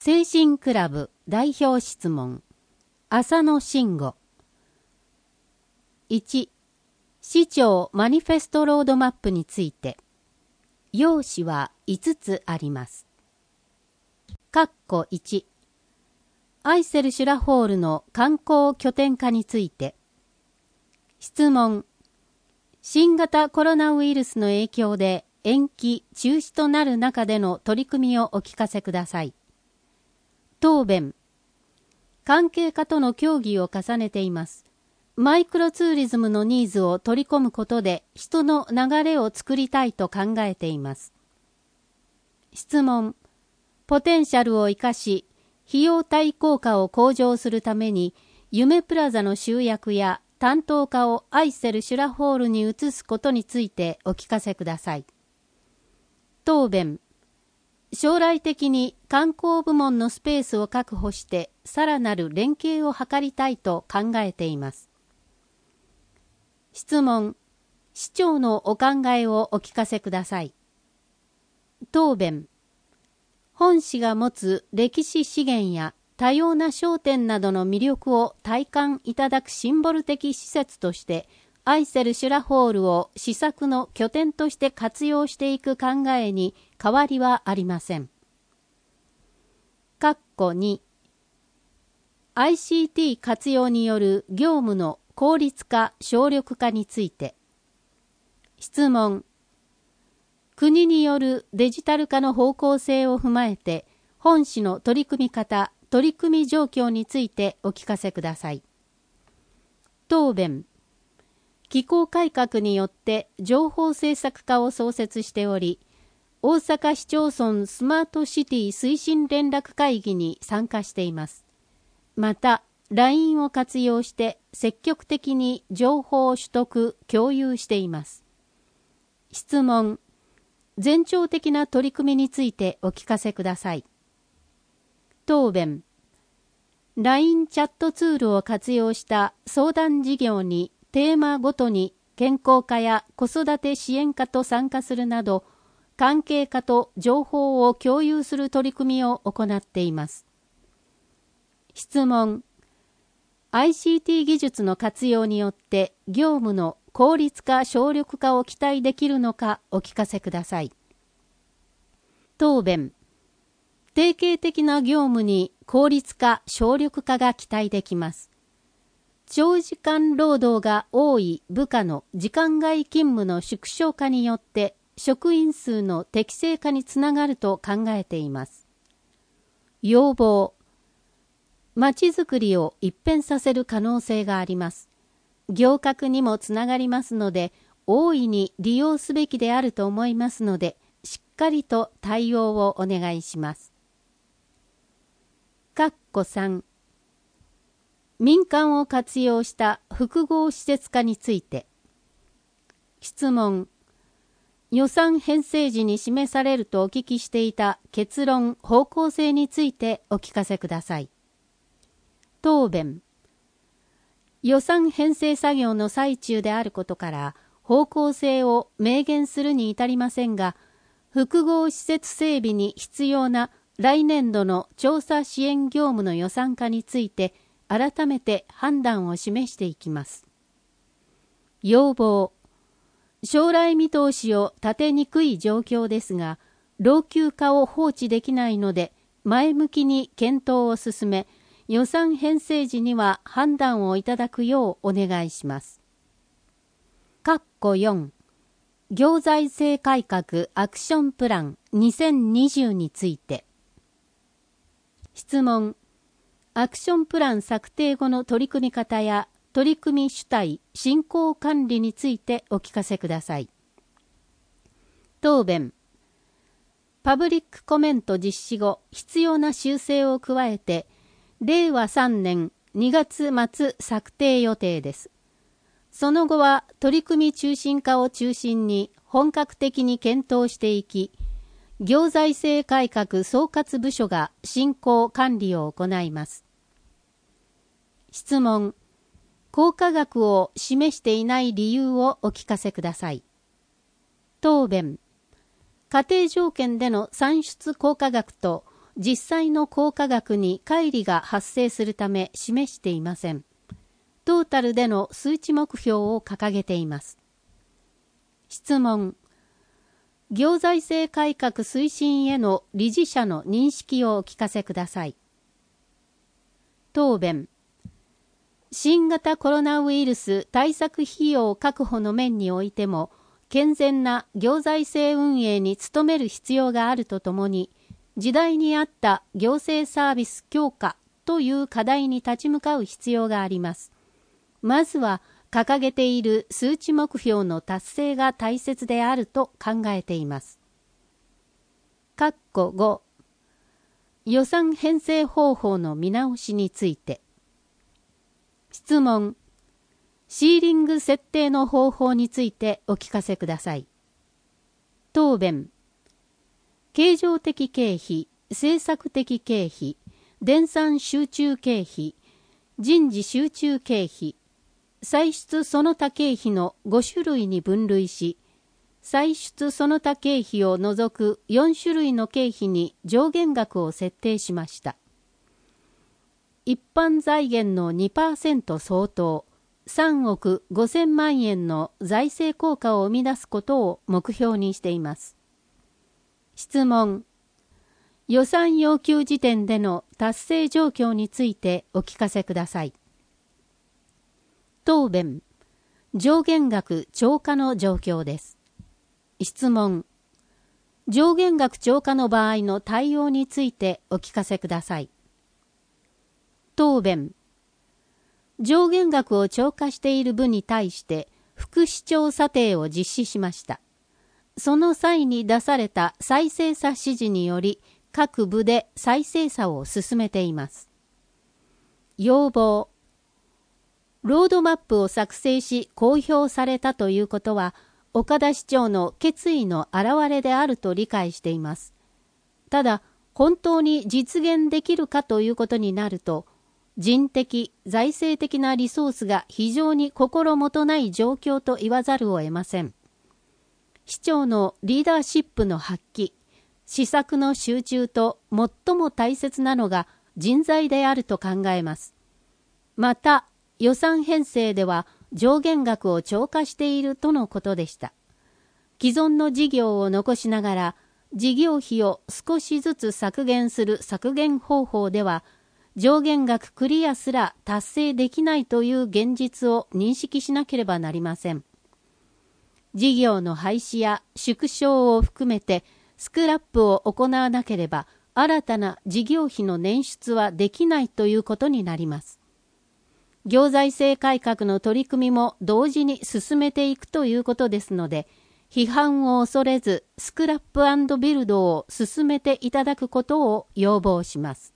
精神クラブ代表質問。浅野慎吾。1、市長マニフェストロードマップについて。要旨は5つあります。1、アイセルシュラホールの観光拠点化について。質問。新型コロナウイルスの影響で延期・中止となる中での取り組みをお聞かせください。答弁。関係家との協議を重ねています。マイクロツーリズムのニーズを取り込むことで人の流れを作りたいと考えています。質問。ポテンシャルを生かし、費用対効果を向上するために、夢プラザの集約や担当化をアイセルシュラホールに移すことについてお聞かせください。答弁。将来的に観光部門のスペースを確保してさらなる連携を図りたいと考えています。質問。市長のお考えをお聞かせください。答弁。本市が持つ歴史資源や多様な商店などの魅力を体感いただくシンボル的施設としてアイセルシュラホールを施策の拠点として活用していく考えに変わりはありません。2、ICT 活用による業務の効率化・省力化について。質問。国によるデジタル化の方向性を踏まえて、本市の取り組み方、取り組み状況についてお聞かせください。答弁。機構改革によって情報政策課を創設しており、大阪市町村スマートシティ推進連絡会議に参加しています。また、LINE を活用して積極的に情報を取得・共有しています。質問。前兆的な取り組みについてお聞かせください。答弁。LINE チャットツールを活用した相談事業にテーマごとに健康課や子育て支援課と参加するなど、関係課と情報を共有する取り組みを行っています。質問。ICT 技術の活用によって業務の効率化・省力化を期待できるのかお聞かせください。答弁。定型的な業務に効率化・省力化が期待できます。長時間労働が多い部下の時間外勤務の縮小化によって職員数の適正化につながると考えています。要望。まちづくりを一変させる可能性があります。行革にもつながりますので、大いに利用すべきであると思いますので、しっかりと対応をお願いします。3、民間を活用した複合施設化について。質問。予算編成時に示されるとお聞きしていた結論・方向性についてお聞かせください。答弁。予算編成作業の最中であることから方向性を明言するに至りませんが、複合施設整備に必要な来年度の調査支援業務の予算化について改めて判断を示していきます。要望。将来見通しを立てにくい状況ですが、老朽化を放置できないので前向きに検討を進め、予算編成時には判断をいただくようお願いします。4、行財政改革アクションプラン2020について。質問。アクションプラン策定後の取り組み方や取り組み主体・進行管理についてお聞かせください。答弁。パブリックコメント実施後、必要な修正を加えて、令和3年2月末策定予定です。その後は取り組み中心化を中心に本格的に検討していき、行財政改革総括部署が進行管理を行います。質問。効果額を示していない理由をお聞かせください。答弁。家庭条件での算出効果額と実際の効果額に乖離が発生するため示していません。トータルでの数値目標を掲げています。質問。行財政改革推進への理事者の認識をお聞かせください。答弁。新型コロナウイルス対策費用確保の面においても、健全な行財政運営に努める必要があるとともに、時代に合った行政サービス強化という課題に立ち向かう必要があります。まずは掲げている数値目標の達成が大切であると考えています。括弧5、予算編成方法の見直しについて。質問。シーリング設定の方法についてお聞かせください。答弁。経常的経費、政策的経費、電算集中経費、人事集中経費、歳出その他経費の5種類に分類し、歳出その他経費を除く4種類の経費に上限額を設定しました。一般財源の 2% 相当、3億5000万円の財政効果を生み出すことを目標にしています。質問。予算要求時点での達成状況についてお聞かせください。答弁。上限額超過の状況です。質問。上限額超過の場合の対応についてお聞かせください。答弁。上限額を超過している部に対して副市長査定を実施しました。その際に出された再精査指示により各部で再精査を進めています。要望。ロードマップを作成し公表されたということは岡田市長の決意の表れであると理解しています。ただ本当に実現できるかということになると人的、財政的なリソースが非常に心もとない状況と言わざるを得ません。市長のリーダーシップの発揮、施策の集中と最も大切なのが人材であると考えます。また、予算編成では上限額を超過しているとのことでした。既存の事業を残しながら、事業費を少しずつ削減する削減方法では、上限額クリアすら達成できないという現実を認識しなければなりません。事業の廃止や縮小を含めてスクラップを行わなければ新たな事業費の捻出はできないということになります。行財政改革の取り組みも同時に進めていくということですので、批判を恐れずスクラップ&ビルドを進めていただくことを要望します。